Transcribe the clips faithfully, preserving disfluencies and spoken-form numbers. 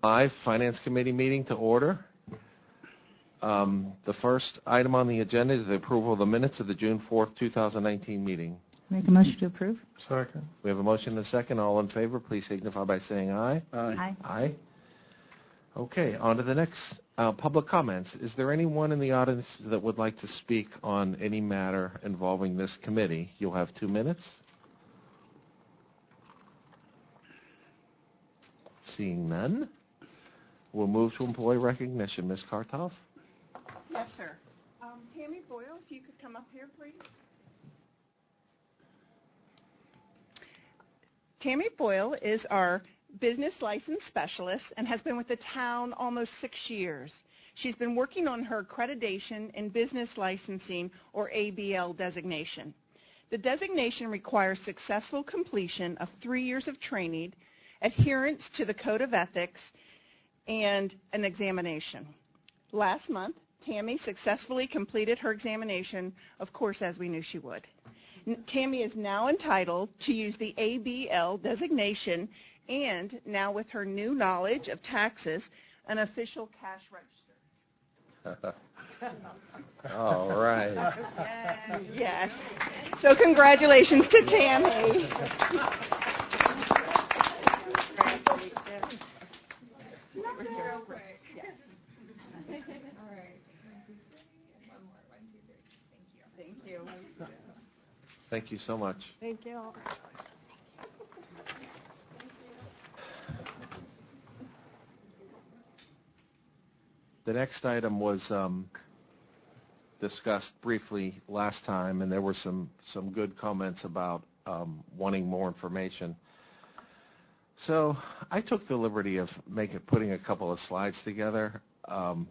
Live Finance Committee meeting to order. Um, the first item on the agenda is the approval of the minutes of the June fourth, two thousand nineteen meeting. Make a motion to approve. Second. We have a motion and a second. All in favor, please signify by saying aye. Aye. Aye. Aye. Okay, on to the next uh, public comments. Is there anyone in the audience that would like to speak on any matter involving this committee? You'll have two minutes. Seeing none, we'll move to employee recognition. Miz Kartoff? Yes, sir. Um, Tammy Boyle, if you could come up here, please. Tammy Boyle is our business license specialist and has been with the town almost six years. She's been working on her accreditation in business licensing, or A B L designation. The designation requires successful completion of three years of training, adherence to the Code of Ethics, and an examination. Last month, Tammy successfully completed her examination, of course, as we knew she would. Tammy is now entitled to use the A B L designation and, now with her new knowledge of taxes, an official cash register. All right. Yes. So congratulations to Tammy. Real quick. Yes. All right. One more. One, two, three. Thank you. Thank you. Thank you so much. Thank you. The next item was um, discussed briefly last time, and there were some, some good comments about um, wanting more information. So I took the liberty of making, putting a couple of slides together. Um,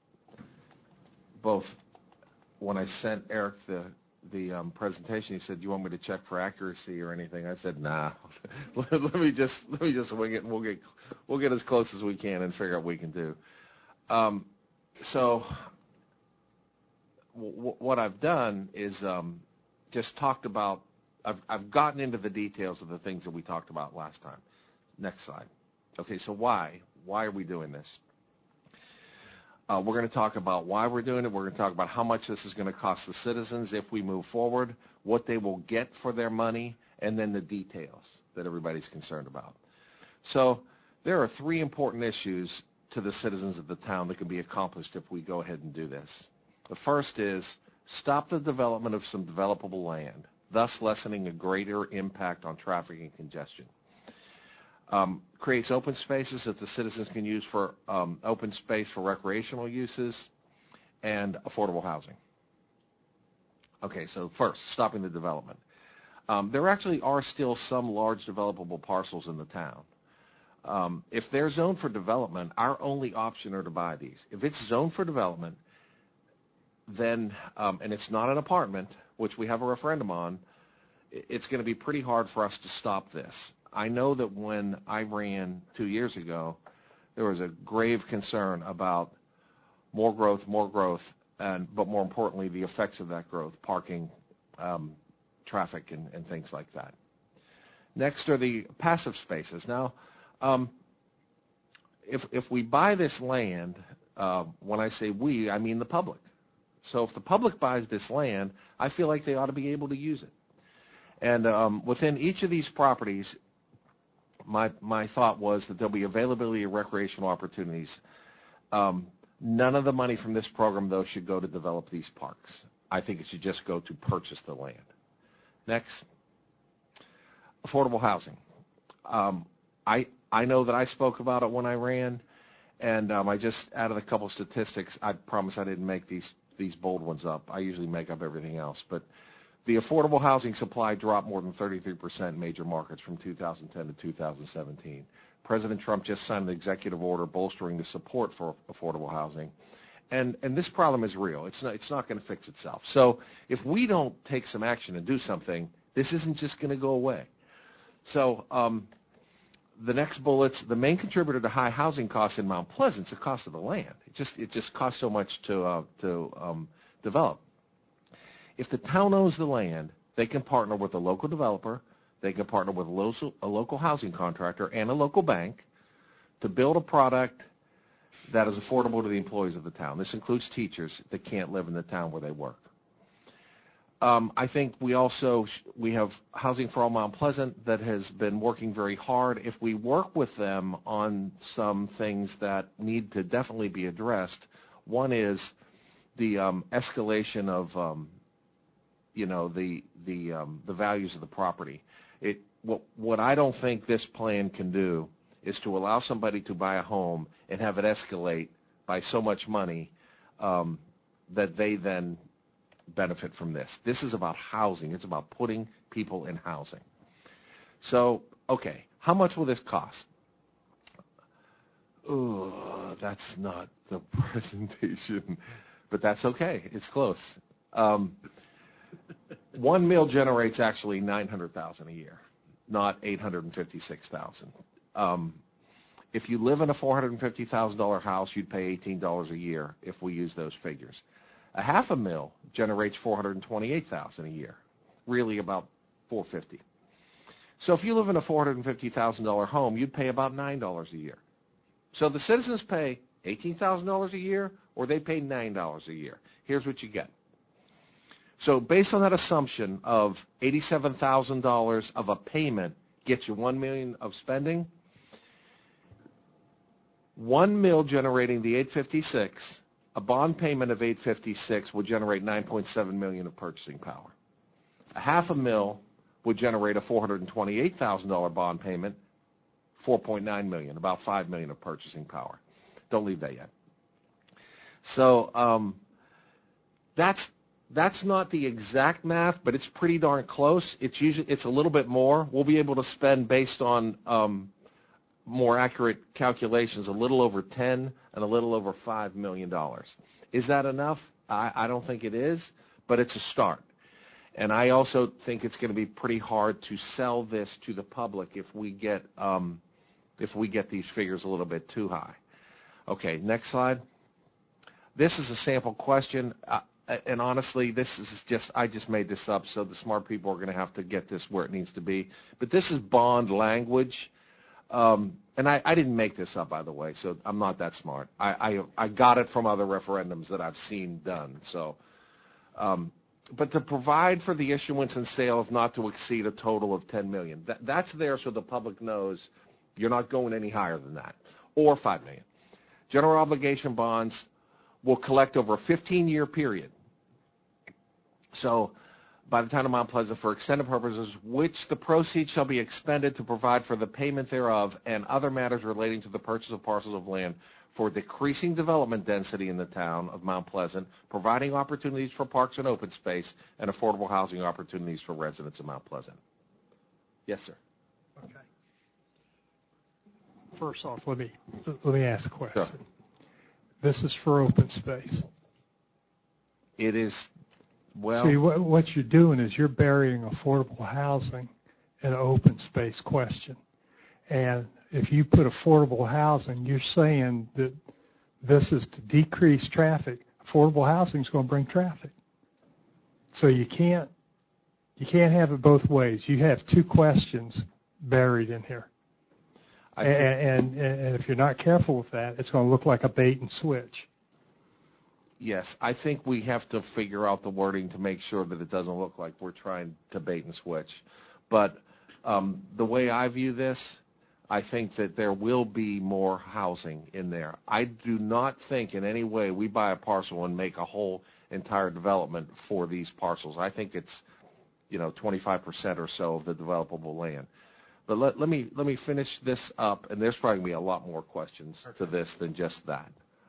both when I sent Eric the the um, presentation, he said, "Do you want me to check for accuracy or anything?" I said, "Nah, let, let me just let me just wing it, and we'll get we'll get as close as we can and figure out what we can do." Um, so w- what I've done is um, just talked about. I've I've gotten into the details of the things that we talked about last time. Next slide. Okay, so why? Why are we doing this? Uh, we're going to talk about why we're doing it. We're going to talk about how much this is going to cost the citizens if we move forward, what they will get for their money, and then the details that everybody's concerned about. So there are three important issues to the citizens of the town that can be accomplished if we go ahead and do this. The first is stop the development of some developable land, thus lessening a greater impact on traffic and congestion. Um, creates open spaces that the citizens can use for um, open space for recreational uses and affordable housing. Okay, so first, stopping the development. Um, there actually are still some large developable parcels in the town. Um, if they're zoned for development, our only option are to buy these. If it's zoned for development, then, um, and it's not an apartment, which we have a referendum on, it's going to be pretty hard for us to stop this. I know that when I ran two years ago, there was a grave concern about more growth, more growth, and but more importantly, the effects of that growth, parking, um, traffic, and, and things like that. Next are the passive spaces. Now, um, if if we buy this land, uh, when I say we, I mean the public. So if the public buys this land, I feel like they ought to be able to use it. And um, within each of these properties, My my thought was that there'll be availability of recreational opportunities. Um, none of the money from this program, though, should go to develop these parks. I think it should just go to purchase the land. Next, affordable housing. Um, I I know that I spoke about it when I ran, and um, I just added a couple statistics. I promise I didn't make these these bold ones up. I usually make up everything else, but the affordable housing supply dropped more than thirty-three percent in major markets from two thousand ten to two thousand seventeen. President Trump just signed an executive order bolstering the support for affordable housing. And, and this problem is real. It's not, it's not going to fix itself. So if we don't take some action and do something, this isn't just going to go away. So um, the next bullet's the main contributor to high housing costs in Mount Pleasant is the cost of the land. It just, it just costs so much to, uh, to um, develop. If the town owns the land, they can partner with a local developer, they can partner with a local, a local housing contractor and a local bank to build a product that is affordable to the employees of the town. This includes teachers that can't live in the town where they work. Um, I think we also, we have Housing for All Mount Pleasant that has been working very hard. If we work with them on some things that need to definitely be addressed, one is the um, escalation of, um, you know, the the um, the values of the property. It what what I don't think this plan can do is to allow somebody to buy a home and have it escalate by so much money um, that they then benefit from this. This is about housing. It's about putting people in housing. So, okay, how much will this cost? Oh, that's not the presentation, but that's okay. It's close. Um, one mil generates actually nine hundred thousand dollars a year, not eight hundred fifty-six thousand dollars. Um, if you live in a four hundred fifty thousand dollars house, you'd pay eighteen dollars a year if we use those figures. A half a mil generates four hundred twenty-eight thousand dollars a year, really about four hundred fifty thousand dollars. So if you live in a four hundred fifty thousand dollars home, you'd pay about nine dollars a year. So the citizens pay eighteen thousand dollars a year, or they pay nine dollars a year. Here's what you get. So based on that assumption of eighty-seven thousand dollars of a payment gets you one million dollars of spending, one mil generating the eight hundred fifty-six, a bond payment of eight hundred fifty-six would generate nine point seven million dollars of purchasing power. A half a mil would generate a four hundred twenty-eight thousand dollars bond payment, four point nine million dollars, about five million dollars of purchasing power. Don't leave that yet. So um, that's that's not the exact math, but it's pretty darn close. It's usually it's a little bit more. We'll be able to spend based on um, more accurate calculations, a little over ten and a little over five million dollars. Is that enough? I, I don't think it is, but it's a start. And I also think it's going to be pretty hard to sell this to the public if we get um, if we get these figures a little bit too high. Okay, next slide. This is a sample question, uh, and honestly, this is just I just made this up, so the smart people are going to have to get this where it needs to be. But this is bond language. Um, and I, I didn't make this up, by the way, so I'm not that smart. I, I, I got it from other referendums that I've seen done. So, um, but to provide for the issuance and sale of not to exceed a total of ten million dollars. That, that's there so the public knows you're not going any higher than that, or five million dollars. General obligation bonds will collect over a fifteen-year period. So by the town of Mount Pleasant for extended purposes, which the proceeds shall be expended to provide for the payment thereof and other matters relating to the purchase of parcels of land for decreasing development density in the town of Mount Pleasant, providing opportunities for parks and open space, and affordable housing opportunities for residents of Mount Pleasant. Yes, sir. Okay. First off, let me let me ask a question. Sure. This is for open space. It is. Well, see, what, what you're doing is you're burying affordable housing in an open space question. And if you put affordable housing, you're saying that this is to decrease traffic. Affordable housing is going to bring traffic. So you can't you can't have it both ways. You have two questions buried in here. And, and, and if you're not careful with that, it's going to look like a bait and switch. Yes, I think we have to figure out the wording to make sure that it doesn't look like we're trying to bait and switch. But um, the way I view this, I think that there will be more housing in there. I do not think in any way we buy a parcel and make a whole entire development for these parcels. I think it's, you know, twenty-five percent or so of the developable land. But let, let me let me finish this up, and there's probably going to be a lot more questions to this than just that.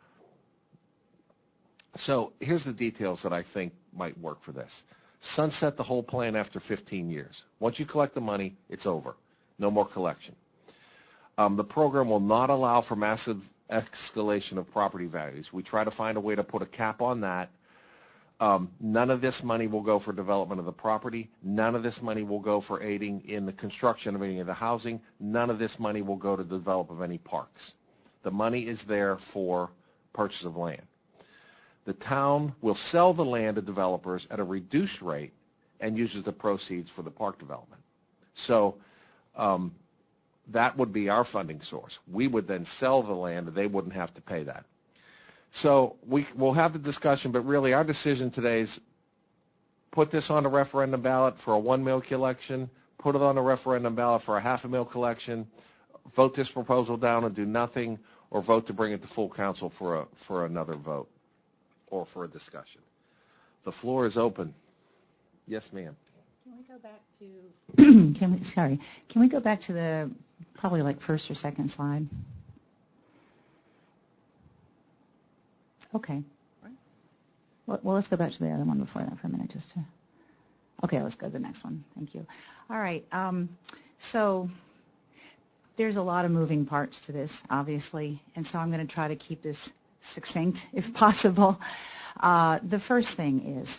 So here's the details that I think might work for this. Sunset the whole plan after fifteen years. Once you collect the money, it's over. No more collection. Um, the program will not allow for massive escalation of property values. We try to find a way to put a cap on that. Um, none of this money will go for development of the property. None of this money will go for aiding in the construction of any of the housing. None of this money will go to the development of any parks. The money is there for purchase of land. The town will sell the land to developers at a reduced rate and uses the proceeds for the park development. So um, that would be our funding source. We would then sell the land, and they wouldn't have to pay that. So we, we'll have the discussion, but really our decision today is put this on a referendum ballot for a one mil collection, put it on a referendum ballot for a half a mil collection, vote this proposal down and do nothing, or vote to bring it to full council for a for another vote or for a discussion. The floor is open. Yes, ma'am. Can we go back to, can we, sorry, can we go back to the probably like first or second slide? Okay. Well, well, let's go back to the other one before that for a minute just to, okay, let's go to the next one. Thank you. All right. Um, so there's a lot of moving parts to this, obviously, and so I'm going to try to keep this succinct if possible. Uh, the first thing is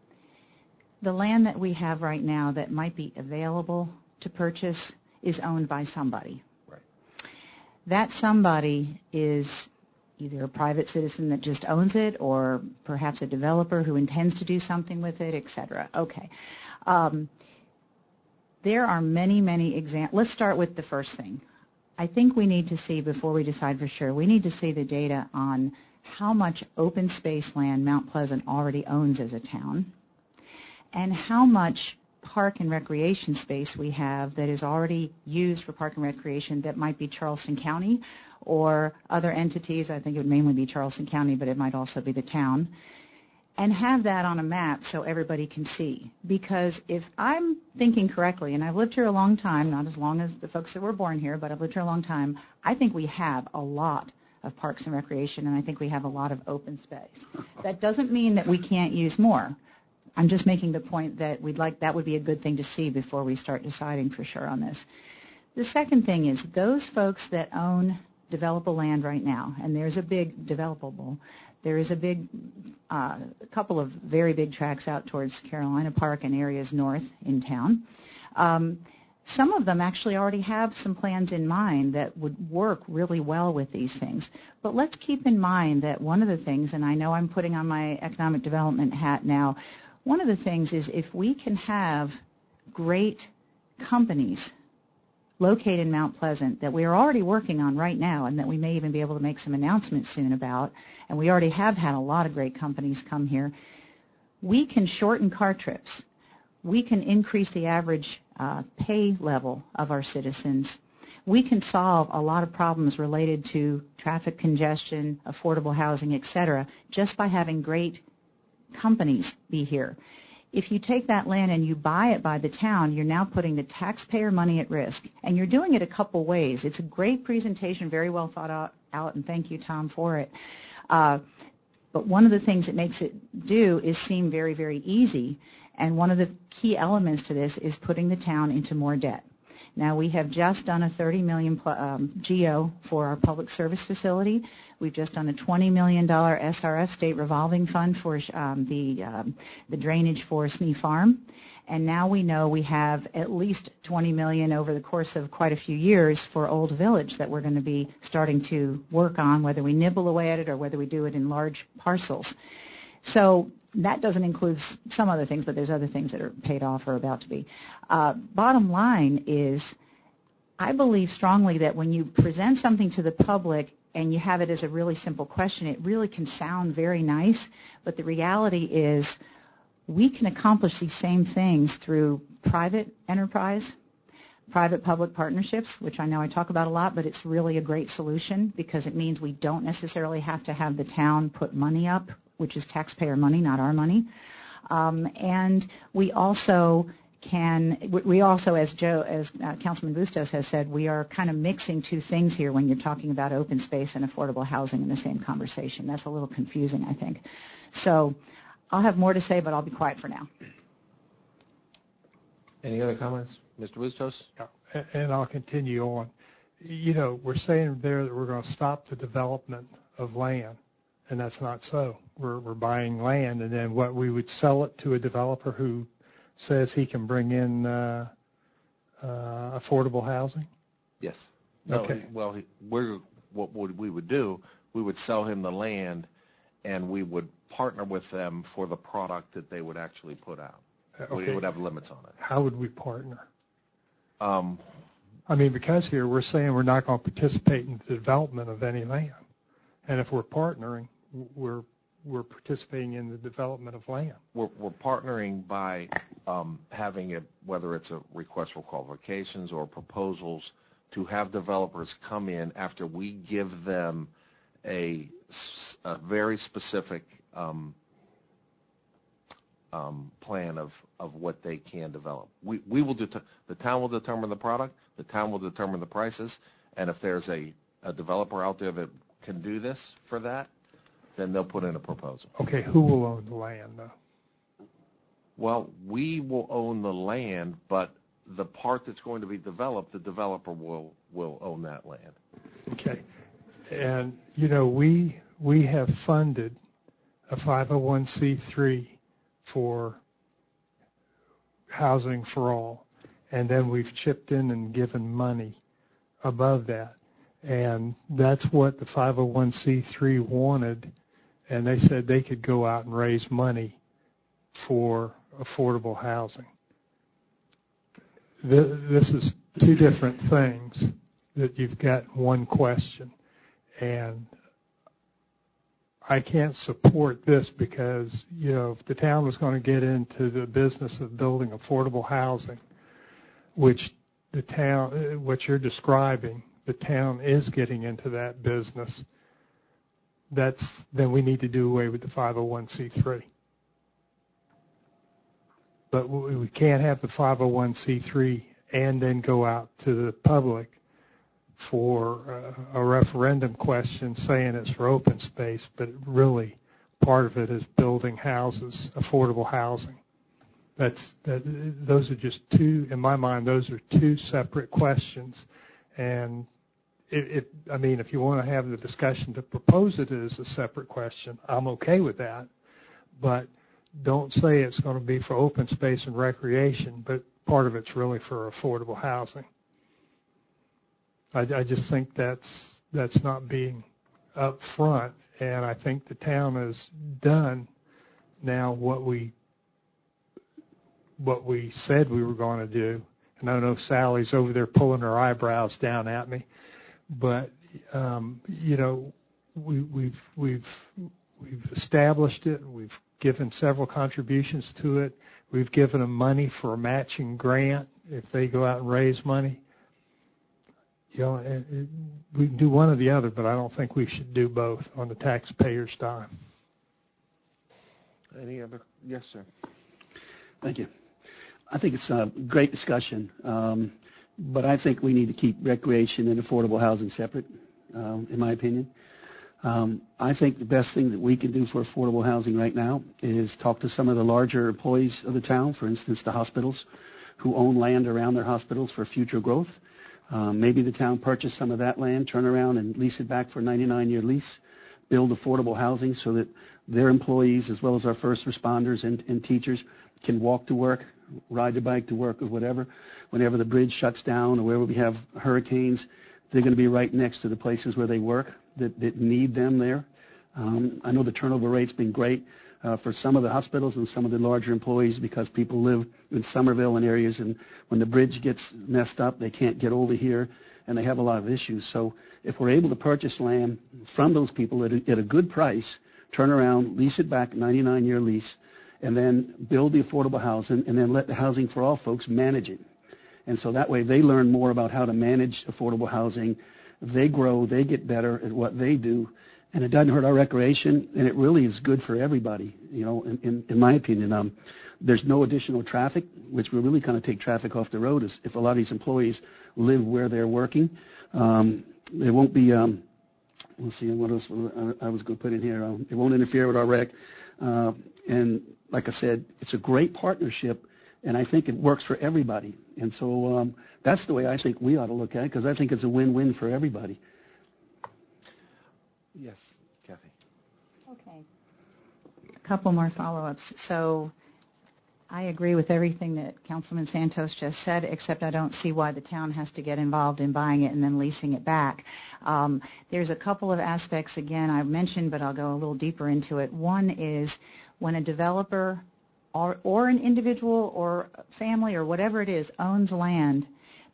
the land that we have right now that might be available to purchase is owned by somebody. Right. That somebody is either a private citizen that just owns it or perhaps a developer who intends to do something with it, et cetera. Okay. Um, there are many, many examples. Let's start with the first thing. I think we need to see, before we decide for sure, we need to see the data on how much open space land Mount Pleasant already owns as a town and how much park and recreation space we have that is already used for park and recreation that might be Charleston County or other entities. I think it would mainly be Charleston County, but it might also be the town. And have that on a map so everybody can see. Because if I'm thinking correctly, and I've lived here a long time, not as long as the folks that were born here, but I've lived here a long time, I think we have a lot of parks and recreation, and I think we have a lot of open space. That doesn't mean that we can't use more. I'm just making the point that we'd like that would be a good thing to see before we start deciding for sure on this. The second thing is those folks that own developable land right now, and there's a big developable, there is a big, uh, a couple of very big tracts out towards Carolina Park and areas north in town. Um, some of them actually already have some plans in mind that would work really well with these things. But let's keep in mind that one of the things, and I know I'm putting on my economic development hat now, one of the things is if we can have great companies located in Mount Pleasant that we are already working on right now and that we may even be able to make some announcements soon about, and we already have had a lot of great companies come here, we can shorten car trips. We can increase the average uh, pay level of our citizens. We can solve a lot of problems related to traffic congestion, affordable housing, et cetera, just by having great companies be here. If you take that land and you buy it by the town, you're now putting the taxpayer money at risk. And you're doing it a couple ways. It's a great presentation, very well thought out, out and thank you, Tom, for it. Uh, but one of the things it makes it do is seem very, very easy. And one of the key elements to this is putting the town into more debt. Now, we have just done a thirty million dollars um, G O for our public service facility. We've just done a twenty million dollars S R F state revolving fund for um, the um, the drainage for Snee Farm. And now we know we have at least twenty million dollars over the course of quite a few years for Old Village that we're going to be starting to work on, whether we nibble away at it or whether we do it in large parcels. So that doesn't include some other things, but there's other things that are paid off or about to be. Uh, bottom line is, I believe strongly that when you present something to the public and you have it as a really simple question, it really can sound very nice, but the reality is we can accomplish these same things through private enterprise, private-public partnerships, which I know I talk about a lot, but it's really a great solution because it means we don't necessarily have to have the town put money up, which is taxpayer money, not our money. Um, and we also can, we also, as Joe, as uh, Councilman Bustos has said, we are kind of mixing two things here when you're talking about open space and affordable housing in the same conversation. That's a little confusing, I think. So I'll have more to say, but I'll be quiet for now. Any other comments? Mister Bustos? Yeah, and I'll continue on. You know, we're saying there that we're going to stop the development of land, and that's not so. We're, we're buying land, and then what we would sell it to a developer who says he can bring in uh, uh, affordable housing? Yes. No, Okay. he- Well, he- we're, what would we would do, we would sell him the land, and we would partner with them for the product that they would actually put out. We Okay. would have limits on it. How would we partner? Um, I mean, because here we're saying we're not going to participate in the development of any land. And if we're partnering, we're we're participating in the development of land. We're, we're partnering by um, having it, whether it's a request for qualifications or proposals, to have developers come in after we give them a, a very specific um, um, plan of, of what they can develop. We, we will det- the town will determine the product, the town will determine the prices, and if there's a, a developer out there that can do this for that, then they'll put in a proposal. Okay, who will own the land, though? Well, we will own the land, but the part that's going to be developed, the developer will, will own that land. Okay. And, you know, we we have funded a five oh one c three for Housing for All, and then we've chipped in and given money above that. And that's what the five oh one c three wanted, and they said they could go out and raise money for affordable housing. This is two different things that you've got one question, and I can't support this because, you know, if the town was going to get into the business of building affordable housing, which the town, what you're describing, the town is getting into that business, that's, then we need to do away with the five oh one c three. But we can't have the five oh one c three and then go out to the public for a referendum question saying it's for open space, but really part of it is building houses, affordable housing. That's that. Those are just two, in my mind, those are two separate questions. And it, it, I mean, if you want to have the discussion to propose it as a separate question, I'm okay with that. But don't say it's going to be for open space and recreation, but part of it's really for affordable housing. I, I just think that's that's not being up front, and I think the town has done now what we what we said we were going to do. And I know Sally's over there pulling her eyebrows down at me, but um, you know, we, we've we've we've established it. We've given several contributions to it. We've given them money for a matching grant if they go out and raise money. You know, it, it, we can do one or the other, but I don't think we should do both on the taxpayer's dime. Any other? Yes, sir. Thank you. I think it's a great discussion, um, but I think we need to keep recreation and affordable housing separate, um, in my opinion. Um, I think the best thing that we can do for affordable housing right now is talk to some of the larger employees of the town, for instance, the hospitals, who own land around their hospitals for future growth. Um, maybe the town purchase some of that land, turn around and lease it back for a ninety-nine year lease, build affordable housing so that their employees, as well as our first responders and, and teachers, can walk to work, ride their bike to work or whatever. Whenever the bridge shuts down or wherever we have hurricanes, they're going to be right next to the places where they work that, that need them there. Um, I know the turnover rate's been great uh, for some of the hospitals and some of the larger employees because people live in Somerville and areas, and when the bridge gets messed up, they can't get over here, and they have a lot of issues. So if we're able to purchase land from those people at a, at a good price, turn around, lease it back, ninety-nine year lease, and then build the affordable housing, and then let the Housing for All folks manage it. And so that way they learn more about how to manage affordable housing. They grow, they get better at what they do, and it doesn't hurt our recreation, and it really is good for everybody, you know, in, in, in my opinion. Um, there's no additional traffic, which will really kind of take traffic off the road is if a lot of these employees live where they're working. Um, there won't be, um, let's see, what else I was going to put in here. Um, it won't interfere with our rec. Uh, and like I said, it's a great partnership, and I think it works for everybody. And so um, that's the way I think we ought to look at it, because I think it's a win-win for everybody. Yes, Kathy. Okay. A couple more follow-ups. So I agree with everything that Councilman Santos just said, except I don't see why the town has to get involved in buying it and then leasing it back. Um, there's a couple of aspects, again, I mentioned, but I'll go a little deeper into it. One is when a developer or, or an individual or family or whatever it is owns land,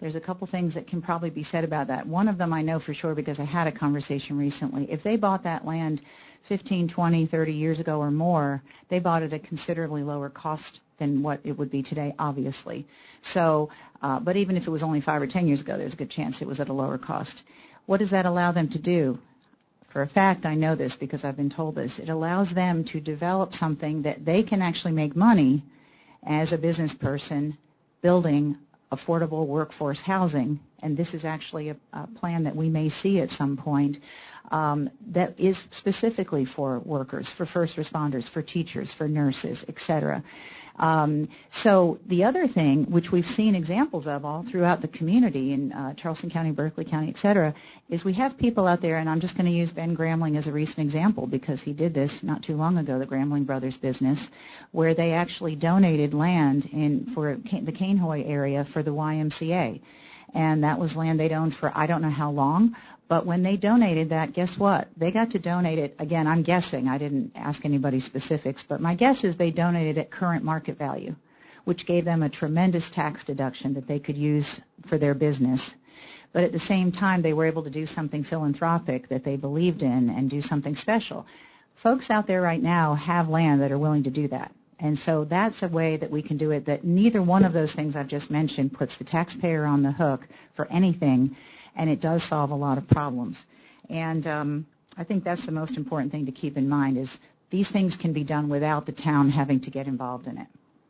there's a couple things that can probably be said about that. One of them I know for sure because I had a conversation recently. If they bought that land fifteen, twenty, thirty years ago or more, they bought it at considerably lower cost than what it would be today, obviously. So, uh, but even if it was only five or ten years ago, there's a good chance it was at a lower cost. What does that allow them to do? For a fact, I know this because I've been told this. It allows them to develop something that they can actually make money as a business person building affordable workforce housing, and this is actually a, a plan that we may see at some point um, that is specifically for workers, for first responders, for teachers, for nurses, et cetera. Um, so the other thing, which we've seen examples of all throughout the community in uh, Charleston County, Berkeley County, et cetera, is we have people out there, and I'm just going to use Ben Gramling as a recent example because he did this not too long ago, the Gramling Brothers business, where they actually donated land in for the Cainhoy area for the Y M C A. And that was land they'd owned for I don't know how long. But when they donated that, guess what? They got to donate it. Again, I'm guessing. I didn't ask anybody specifics. But my guess is they donated at current market value, which gave them a tremendous tax deduction that they could use for their business. But at the same time, they were able to do something philanthropic that they believed in and do something special. Folks out there right now have land that are willing to do that. And so that's a way that we can do it that neither one of those things I've just mentioned puts the taxpayer on the hook for anything, and it does solve a lot of problems. And um, I think that's the most important thing to keep in mind is these things can be done without the town having to get involved in it.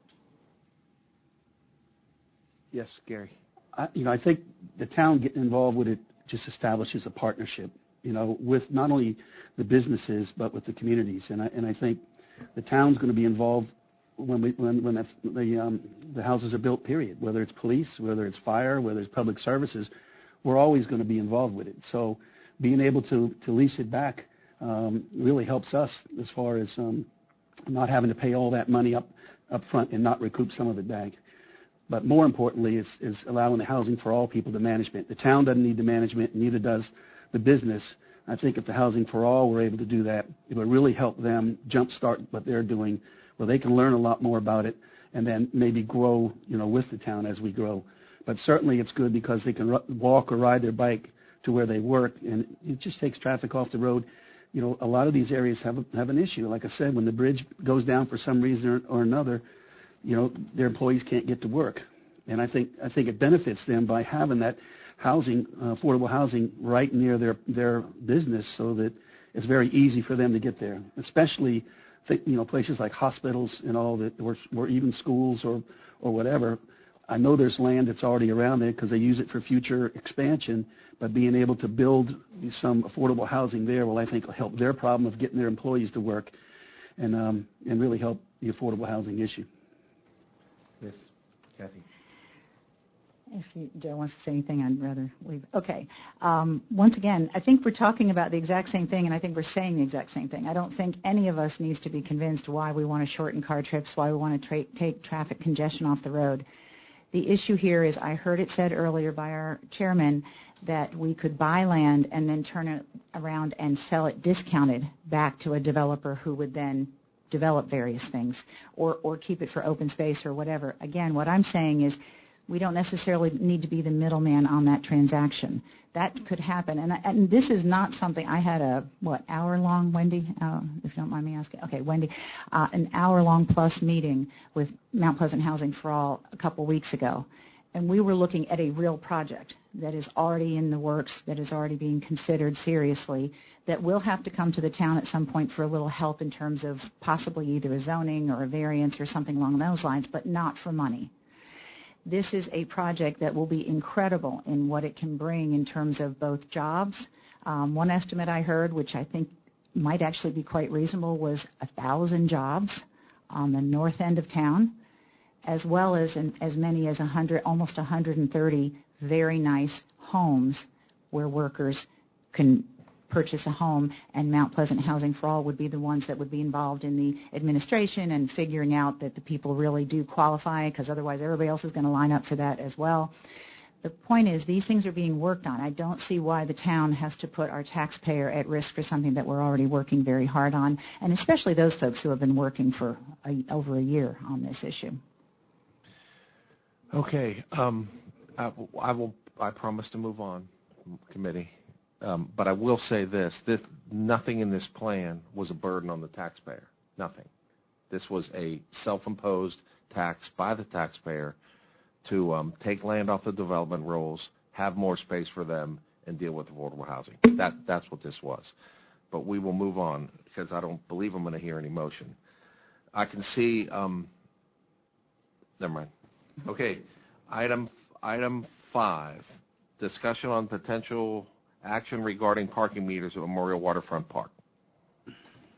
Yes, Gary. I, you know, I think the town getting involved with it just establishes a partnership, you know, with not only the businesses but with the communities. And I, and I think the town's going to be involved when we when when the the, um, the houses are built. Period. Whether it's police, whether it's fire, whether it's public services, we're always going to be involved with it. So being able to to lease it back um, really helps us as far as um, not having to pay all that money up up front and not recoup some of it back. But more importantly, is is allowing the Housing for All people the management. The town doesn't need the management, neither does the business. I think if the Housing for All were able to do that, it would really help them jumpstart what they're doing, where they can learn a lot more about it, and then maybe grow, you know, with the town as we grow. But certainly it's good because they can r- walk or ride their bike to where they work, and it just takes traffic off the road. You know, a lot of these areas have a, have an issue. Like I said, when the bridge goes down for some reason or, or another, you know, their employees can't get to work. And I think I think it benefits them by having that housing, uh, affordable housing, right near their their business, so that it's very easy for them to get there. Especially, th- you know, places like hospitals and all that, or, or even schools or or whatever. I know there's land that's already around there because they use it for future expansion. But being able to build some affordable housing there will, I think, will help their problem of getting their employees to work, and um, and really help the affordable housing issue. Yes, Kathy. If you, Joe wants to say anything, I'd rather leave. Okay. Um, once again, I think we're talking about the exact same thing, and I think we're saying the exact same thing. I don't think any of us needs to be convinced why we want to shorten car trips, why we want to tra- take traffic congestion off the road. The issue here is, I heard it said earlier by our chairman that we could buy land and then turn it around and sell it discounted back to a developer who would then develop various things, or, or keep it for open space or whatever. Again, what I'm saying is, we don't necessarily need to be the middleman on that transaction. That could happen. And, I, and this is not something, I had a, what, hour-long, Wendy, uh, if you don't mind me asking. Okay, Wendy, uh, an hour-long plus meeting with Mount Pleasant Housing for All a couple weeks ago. And we were looking at a real project that is already in the works, that is already being considered seriously, that will have to come to the town at some point for a little help in terms of possibly either a zoning or a variance or something along those lines, but not for money. This is a project that will be incredible in what it can bring in terms of both jobs. Um, one estimate I heard, which I think might actually be quite reasonable, was a thousand jobs on the north end of town, as well as an, as many as one hundred, almost one hundred thirty very nice homes where workers can purchase a home, and Mount Pleasant Housing for All would be the ones that would be involved in the administration and figuring out that the people really do qualify, because otherwise everybody else is going to line up for that as well. The point is, these things are being worked on. I don't see why the town has to put our taxpayer at risk for something that we're already working very hard on, and especially those folks who have been working for a, over a year on this issue. Okay. Um, I, will- I will. I promise to move on, committee. Um, but I will say this: this nothing in this plan was a burden on the taxpayer. Nothing. This was a self-imposed tax by the taxpayer to um, take land off the development rolls, have more space for them, and deal with affordable housing. That that's what this was. But we will move on because I don't believe I'm going to hear any motion. I can see. Um, never mind. Okay, item item five: discussion on potential action regarding parking meters at Memorial Waterfront Park. I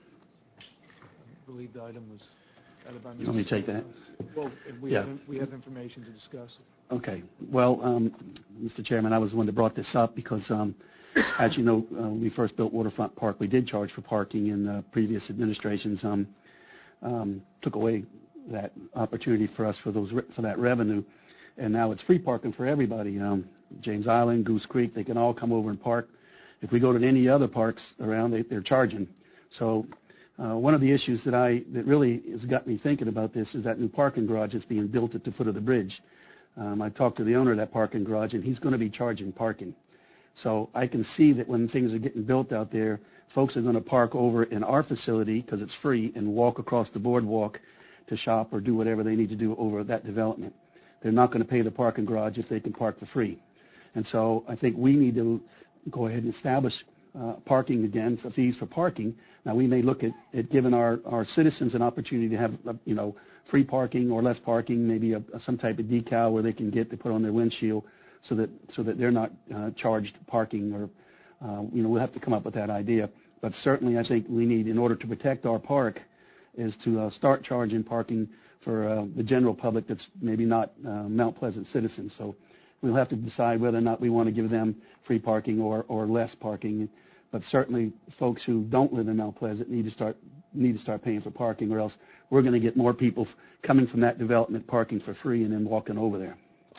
believe the item was out of our. You want me to take that? Well, if we Yeah. have we have information to discuss. Okay. Well, um, Mister Chairman, I was the one that brought this up because, um, as you know, uh, when we first built Waterfront Park, we did charge for parking, and uh, previous administrations um, um, took away that opportunity for us for those re- for that revenue, and now it's free parking for everybody. Um, James Island, Goose Creek, they can all come over and park. If we go to any other parks around, they, they're charging. So uh, one of the issues that I that really has got me thinking about this is that new parking garage that's being built at the foot of the bridge. Um, I talked to the owner of that parking garage, and he's going to be charging parking. So I can see that when things are getting built out there, folks are going to park over in our facility because it's free and walk across the boardwalk to shop or do whatever they need to do over that development. They're not going to pay the parking garage if they can park for free. And so I think we need to go ahead and establish uh, parking again, for fees for parking. Now, we may look at, at giving our, our citizens an opportunity to have, uh, you know, free parking or less parking, maybe a, a, some type of decal where they can get to put on their windshield so that so that they're not uh, charged parking or, uh, you know, we'll have to come up with that idea. But certainly I think we need, in order to protect our park, is to uh, start charging parking for uh, the general public that's maybe not uh, Mount Pleasant citizens. So we'll have to decide whether or not we want to give them free parking or, or less parking. But certainly folks who don't live in Mount Pleasant need to start need to start paying for parking, or else we're going to get more people coming from that development parking for free and then walking over there.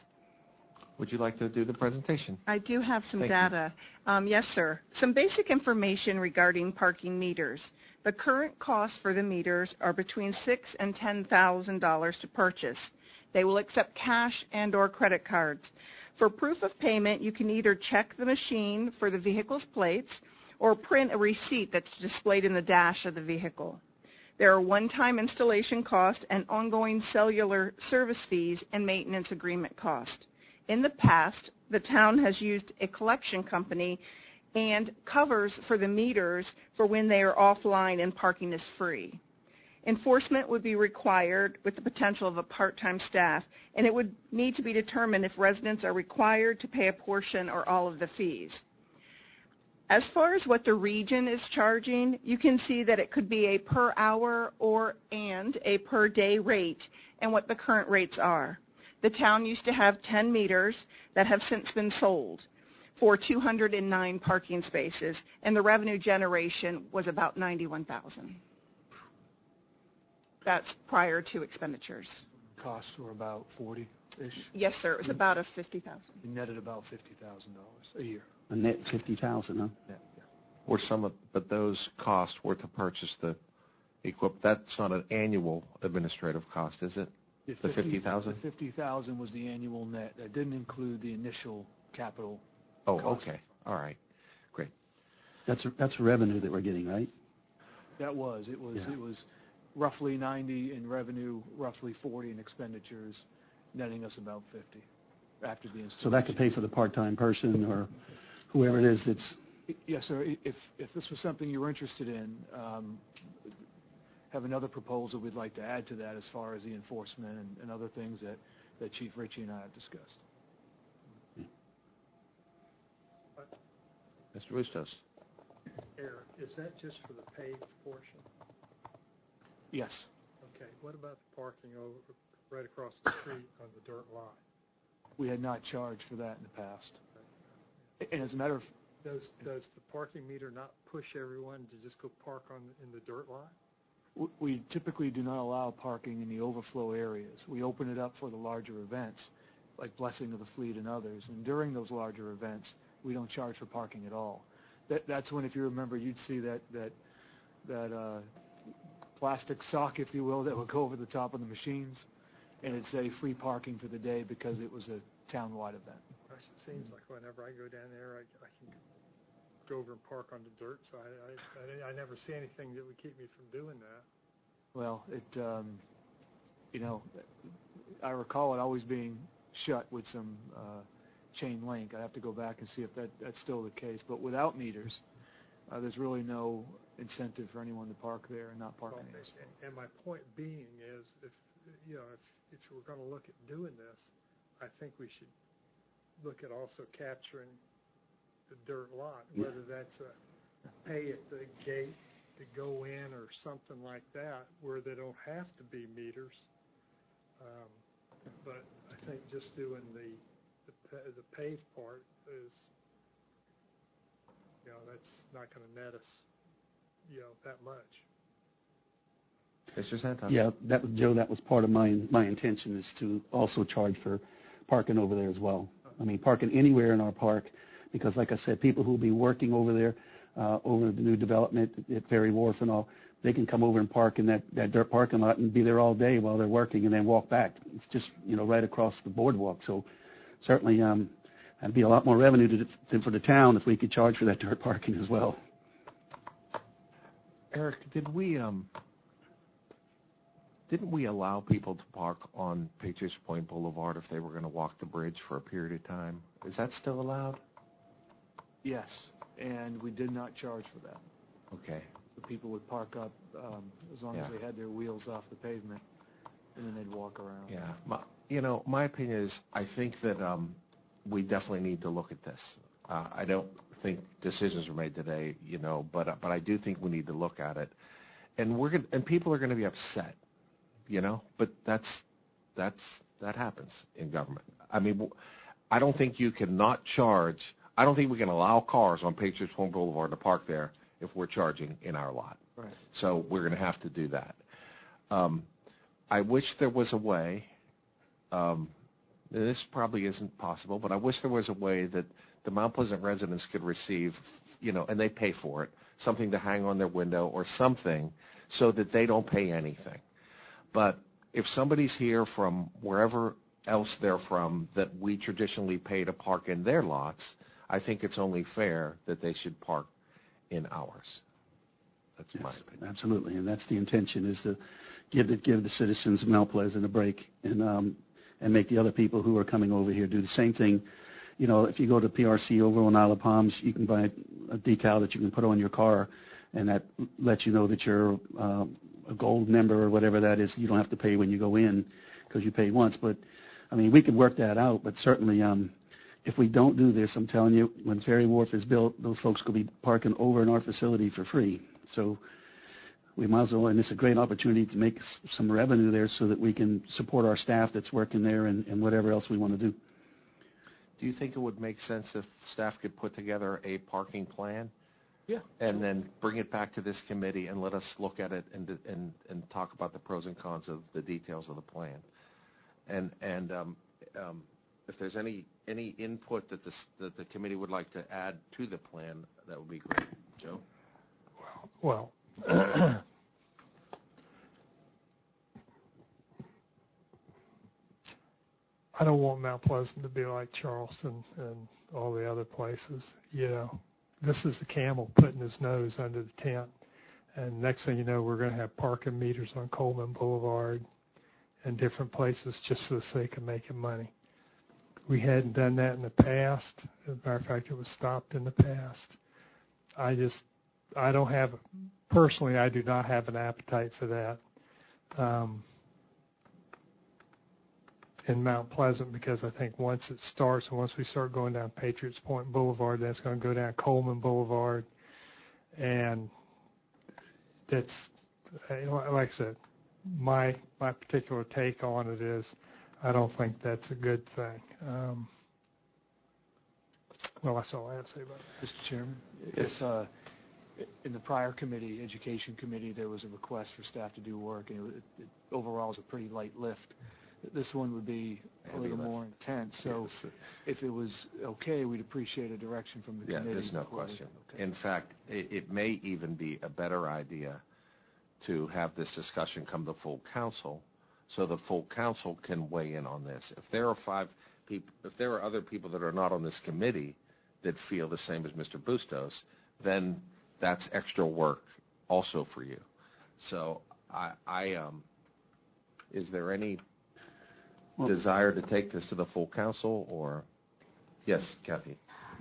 Would you like to do the presentation? I do have some Thank you. data. Um, yes, sir. Some basic information regarding parking meters. The current cost for the meters are between six and ten thousand dollars to purchase. They will accept cash and or credit cards. For proof of payment, you can either check the machine for the vehicle's plates or print a receipt that's displayed in the dash of the vehicle. There are one-time installation costs and ongoing cellular service fees and maintenance agreement costs. In the past, the town has used a collection company and covers for the meters for when they are offline and parking is free. Enforcement would be required with the potential of a part-time staff, and it would need to be determined if residents are required to pay a portion or all of the fees. As far as what the region is charging, you can see that it could be a per hour or and a per day rate and what the current rates are. The town used to have ten meters that have since been sold for two hundred nine parking spaces, and the revenue generation was about ninety-one thousand dollars. That's prior to expenditures. Costs were about forty-ish. Yes, sir. It was about a fifty thousand dollars. We netted about fifty thousand dollars a year. A net fifty thousand dollars, huh? Yeah, yeah. Or some of, but those costs were to purchase the equipment. That's not an annual administrative cost, is it? The fifty thousand? The fifty thousand was the annual net. That didn't include the initial capital. Oh, cost. okay. All right. Great. That's that's revenue that we're getting, right? That was. It was. Yeah. It was roughly ninety in revenue, roughly forty in expenditures, netting us about fifty after the installation. So that could pay for the part-time person or whoever it is that's. Yes, sir. If if this was something you were interested in, um, have another proposal we'd like to add to that as far as the enforcement and, and other things that, that Chief Ritchie and I have discussed. Mister Bustos. Eric, is that just for the paved portion? Yes. Okay, what about the parking over right across the street on the dirt lot? We had not charged for that in the past. And as a matter of Does does the parking meter not push everyone to just go park on in the dirt lot? we typically do not allow parking in the overflow areas. We open it up for the larger events, like Blessing of the Fleet and others. And during those larger events, we don't charge for parking at all. That, that's when, if you remember, you'd see that that that uh, plastic sock, if you will, that would go over the top of the machines, and it'd say free parking for the day because it was a town-wide event. Gosh, it seems like whenever I go down there, I, I can go over and park on the dirt, so I, I, I never see anything that would keep me from doing that. Well, it, um, you know, I recall it always being shut with some uh, chain link. I have to go back and see if that, that's still the case. But without meters, uh, there's really no incentive for anyone to park there and not park Well, anywhere. and, and my point being is, if you know, if, if we're going to look at doing this, I think we should look at also capturing the dirt lot, whether that's a pay at the gate to go in or something like that, where they don't have to be meters. Um, but I think just doing the the, the paved part is, you know, that's not going to net us, you know, that much. Mister Santos? Yeah, that was, Joe, that was part of my my intention, is to also charge for parking over there as well. I mean, parking anywhere in our park, because like I said, people who will be working over there, uh, over the new development at Ferry Wharf and all, they can come over and park in that, that dirt parking lot and be there all day while they're working and then walk back. It's just, you know, right across the boardwalk. So certainly um, that'd be a lot more revenue to, than for the town if we could charge for that dirt parking as well. Eric, did we um didn't we allow people to park on Patriots Point Boulevard if they were going to walk the bridge for a period of time? Is that still allowed? Yes, and we did not charge for that. Okay. So people would park up um, as long as Yeah. they had their wheels off the pavement, and then they'd walk around. Yeah. My, you know, my opinion is I think that um, we definitely need to look at this. Uh, I don't think decisions were made today, you know, but but I do think we need to look at it. And we're gonna, and people are going to be upset, you know, but that's that's that happens in government. I mean, I don't think you can not charge. I don't think we can allow cars on Patriots Point Boulevard to park there if we're charging in our lot. Right. So we're going to have to do that. Um, I wish there was a way. Um, this probably isn't possible, but I wish there was a way that the Mount Pleasant residents could receive, you know, and they pay for it, something to hang on their window or something so that they don't pay anything. But if somebody's here from wherever else they're from that we traditionally pay to park in their lots, I think it's only fair that they should park in ours. That's Yes, my opinion. Absolutely, and that's the intention, is to give the, give the citizens of Mount Pleasant a break and um, and make the other people who are coming over here do the same thing. You know, if you go to P R C over on Isle of Palms, you can buy a decal that you can put on your car, and that lets you know that you're uh, a gold member or whatever that is. You don't have to pay when you go in because you paid once. But, I mean, we could work that out, but certainly um, if we don't do this, I'm telling you, when Ferry Wharf is built, those folks will be parking over in our facility for free. So we might as well, and it's a great opportunity to make s- some revenue there so that we can support our staff that's working there and, and whatever else we want to do. Do you think it would make sense if staff could put together a parking plan? Yeah. And then bring it back to this committee and let us look at it and and and talk about the pros and cons of the details of the plan. And and um, um, if there's any any input that this that the committee would like to add to the plan, that would be great. Joe? Well, I don't want Mount Pleasant to be like Charleston and all the other places. You know, this is the camel putting his nose under the tent. And next thing you know, we're going to have parking meters on Coleman Boulevard and different places just for the sake of making money. We hadn't done that in the past. As a matter of fact, it was stopped in the past. I just, I don't have, personally, I do not have an appetite for that. Um, in Mount Pleasant, because I think once it starts and once we start going down Patriots Point Boulevard, that's going to go down Coleman Boulevard, and that's, like I said, my my particular take on it is I don't think that's a good thing. Um, well, that's all I have to say about it. Mister Chairman, if uh, in the prior committee, Education Committee, there was a request for staff to do work, and it, it overall is a pretty light lift. This one would be a little more intense. So Yes. if it was okay, we'd appreciate a direction from the Yeah, committee. there's no before we- question. okay. In fact, it, it may even be a better idea to have this discussion come to full council so the full council can weigh in on this. If there are five people, if there are other people that are not on this committee that feel the same as Mister Bustos, then that's extra work also for you. So I, I um, is there any well, desire to take this to the full council, or yes, Kathy?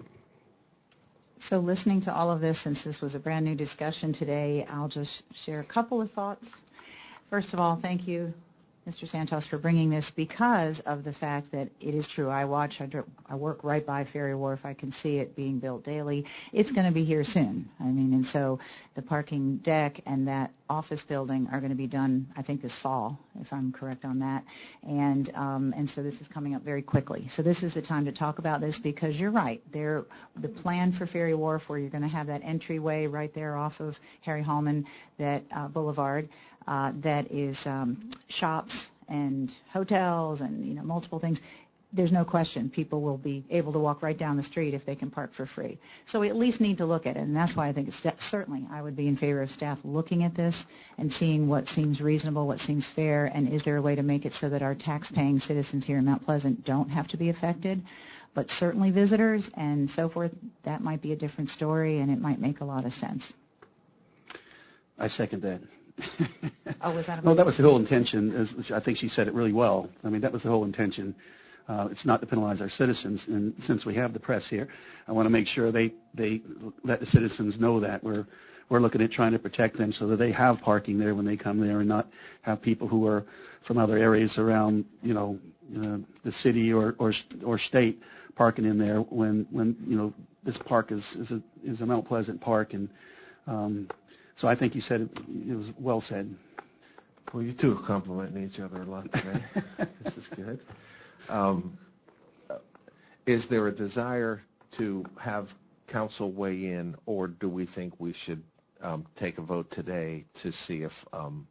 So listening to all of this, since this was a brand new discussion today, I'll just share a couple of thoughts. First of all, thank you, Mister Santos, for bringing this, because of the fact that it is true. I watch, I, I work right by Ferry Wharf. I can see it being built daily. It's going to be here soon. I mean, and so the parking deck and that office building are going to be done, I think, this fall, if I'm correct on that. And um, and so this is coming up very quickly. So this is the time to talk about this, because you're right. There, the plan for Ferry Wharf, where you're going to have that entryway right there off of Harry Hallman, that uh, Boulevard, uh, that is um, shops and hotels and, you know, multiple things. There's no question people will be able to walk right down the street if they can park for free. So we at least need to look at it, and that's why I think it's st- certainly I would be in favor of staff looking at this and seeing what seems reasonable, what seems fair, and is there a way to make it so that our tax-paying citizens here in Mount Pleasant don't have to be affected. But certainly visitors and so forth, that might be a different story, and it might make a lot of sense. I second that. Oh, was that a Well, that was the whole intention. As I think she said it really well. I mean, that was the whole intention. Uh, it's not to penalize our citizens, and since we have the press here, I want to make sure they, they let the citizens know that we're we're looking at trying to protect them so that they have parking there when they come there, and not have people who are from other areas around, you know, uh, the city or, or or state parking in there when when you know this park is is a is a Mount Pleasant park, and um, so I think you said it, it was well said. Well, you two are complimenting each other a lot today. This is good. Um, is there a desire to have council weigh in, or do we think we should um, take a vote today to see if um,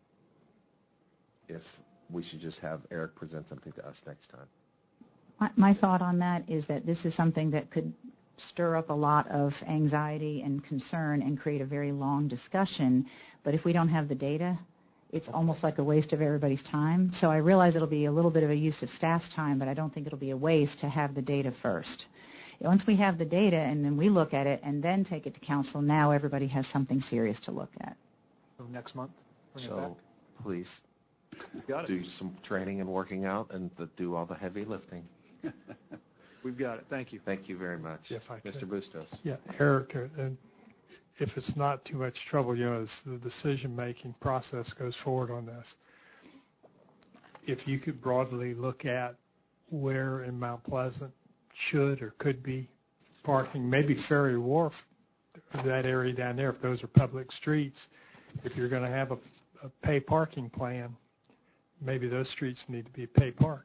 if we should just have Eric present something to us next time? My, my thought on that is that this is something that could stir up a lot of anxiety and concern and create a very long discussion, but if we don't have the data, it's almost like a waste of everybody's time. So I realize it'll be a little bit of a use of staff's time, but I don't think it'll be a waste to have the data first. Once we have the data and then we look at it and then take it to council, now everybody has something serious to look at. So next month, bring it So back. please Got it. do some training and working out and do all the heavy lifting. We've got it. Thank you. Thank you very much. If I Mister could. Bustos. Yeah, Eric, uh, and if it's not too much trouble, you know, as the decision-making process goes forward on this, if you could broadly look at where in Mount Pleasant should or could be parking, maybe Ferry Wharf, that area down there, if those are public streets, if you're going to have a, a pay parking plan, maybe those streets need to be pay park.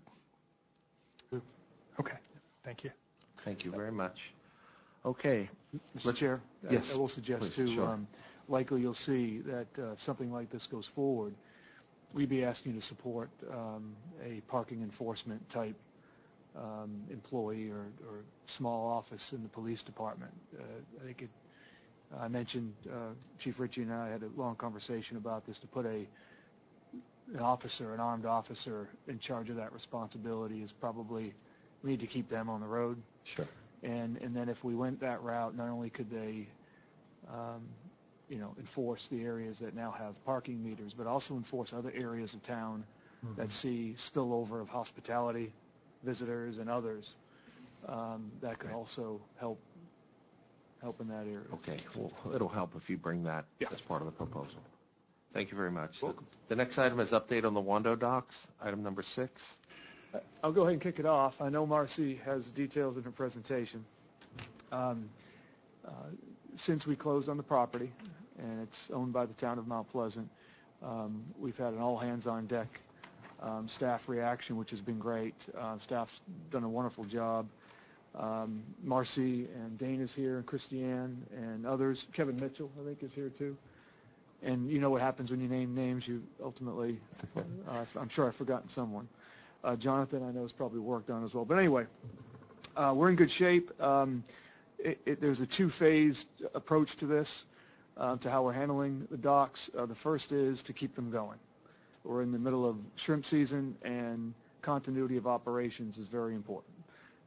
Okay, thank you. Thank you very much. Okay. Mister Chair, I- Yes, I will suggest please, too, sure. um, likely you'll see that uh, if something like this goes forward, we'd be asking you to support um, a parking enforcement type um, employee or, or small office in the police department. Uh, I think it, I mentioned, uh, Chief Ritchie and I had a long conversation about this, to put a an officer, an armed officer in charge of that responsibility is probably, we need to keep them on the road. Sure. And and then if we went that route, not only could they, um, you know, enforce the areas that now have parking meters, but also enforce other areas of town mm-hmm. that see spillover of hospitality, visitors, and others. Um, that could also help help in that area. Okay. Well, it'll help if you bring that yeah. as part of the proposal. Thank you very much. Welcome. The, the next item is update on the Wando docks, item number six. I'll go ahead and kick it off. I know Marcy has details in her presentation. Um, uh, since we closed on the property, and it's owned by the town of Mount Pleasant, um, we've had an all-hands-on-deck um, staff reaction, which has been great. Uh, staff's done a wonderful job. Um, Marcy and Dana's here, and Christiane, and others. Kevin Mitchell, I think, is here too. And you know what happens when you name names. You ultimately, uh, I'm sure I've forgotten someone. Uh, Jonathan, I know, has probably worked on as well. But anyway, uh, we're in good shape. Um, it, it, there's a two-phased approach to this, uh, to how we're handling the docks. Uh, the first is to keep them going. We're in the middle of shrimp season, and continuity of operations is very important.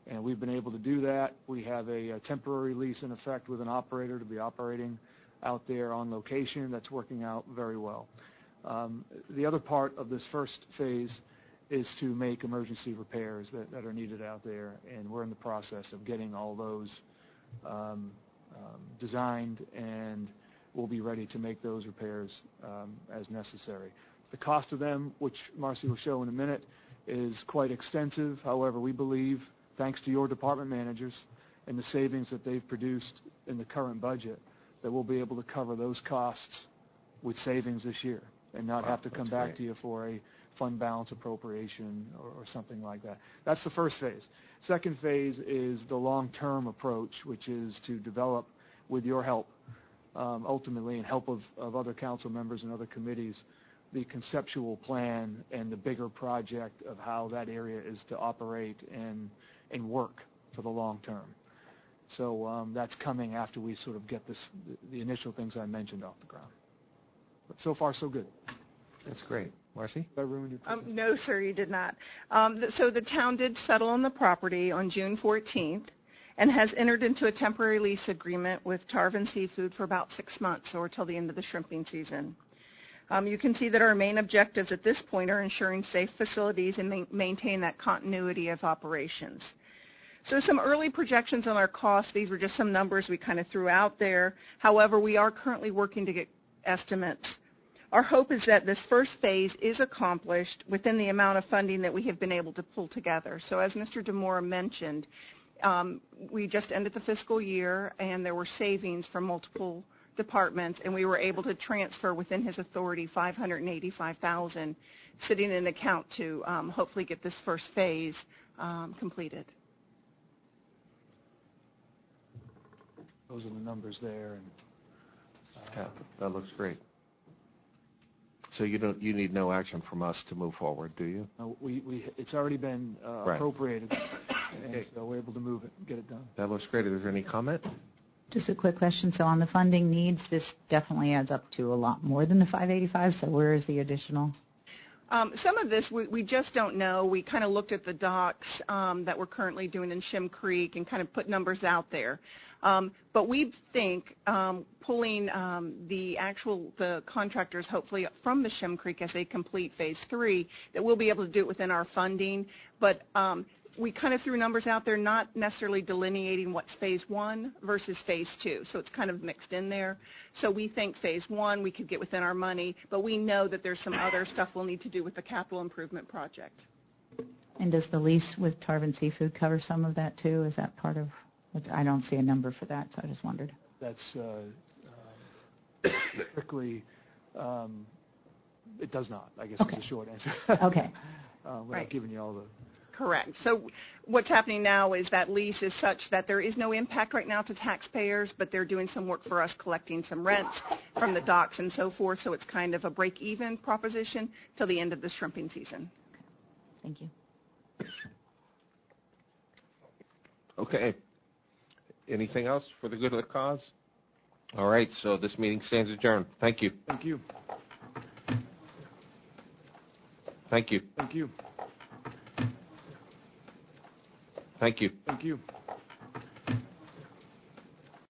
And we've been able to do that. We have a, a temporary lease in effect with an operator to be operating out there on location. That's working out very well. Um, the other part of this first phase is to make emergency repairs that, that are needed out there, and we're in the process of getting all those um, um, designed, and we'll be ready to make those repairs um, as necessary. The cost of them, which Marcy will show in a minute, is quite extensive. However, we believe, thanks to your department managers and the savings that they've produced in the current budget, that we'll be able to cover those costs with savings this year and not Wow, have to come that's back great. to you for a fund balance appropriation or, or something like that. That's the first phase. Second phase is the long-term approach, which is to develop, with your help, um, ultimately, and help of, of other council members and other committees, the conceptual plan and the bigger project of how that area is to operate and, and work for the long term. So um, that's coming after we sort of get this, the, the initial things I mentioned off the ground. But so far, so good. That's great. Marcy? Did I ruin your Um, presentation? no, sir, you did not. Um, th- so the town did settle on the property on June fourteenth and has entered into a temporary lease agreement with Tarvin Seafood for about six months or till the end of the shrimping season. Um, you can see that our main objectives at this point are ensuring safe facilities and ma- maintain that continuity of operations. So some early projections on our costs. These were just some numbers we kind of threw out there. However, we are currently working to get estimates. Our hope is that this first phase is accomplished within the amount of funding that we have been able to pull together. So as Mister DeMora mentioned, um, we just ended the fiscal year, and there were savings from multiple departments, and we were able to transfer within his authority five hundred eighty-five thousand dollars sitting in an account to um, hopefully get this first phase um, completed. Those are the numbers there. And, uh, Yeah, that looks great. So you don't, you need no action from us to move forward, do you? Uh, we, we, it's already been uh, Right. appropriated, and Okay. so we're able to move it and get it done. That looks great. Is there any comment? Just a quick question. So on the funding needs, this definitely adds up to a lot more than the five eighty-five. So where is the additional? Um, some of this we, we just don't know. We kind of looked at the docks um, that we're currently doing in Shem Creek and kind of put numbers out there. Um, but we think um, pulling um, the actual the contractors hopefully from the Shem Creek as they complete phase three, that we'll be able to do it within our funding. But um, we kind of threw numbers out there, not necessarily delineating what's phase one versus phase two. So it's kind of mixed in there. So we think phase one we could get within our money, but we know that there's some other stuff we'll need to do with the capital improvement project. And does the lease with Tarvin Seafood cover some of that too? Is that part of? What's, I don't see a number for that, so I just wondered. That's uh, uh, strictly, um, it does not, I guess Okay. is the short answer. Okay. uh, without Right. giving you all the... Correct. So what's happening now is that lease is such that there is no impact right now to taxpayers, but they're doing some work for us collecting some rents from the docks and so forth, so it's kind of a break-even proposition till the end of the shrimping season. Thank you. Okay. Anything else for the good of the cause? All right, so this meeting stands adjourned. Thank you. Thank you. Thank you. Thank you. Thank you. Thank you.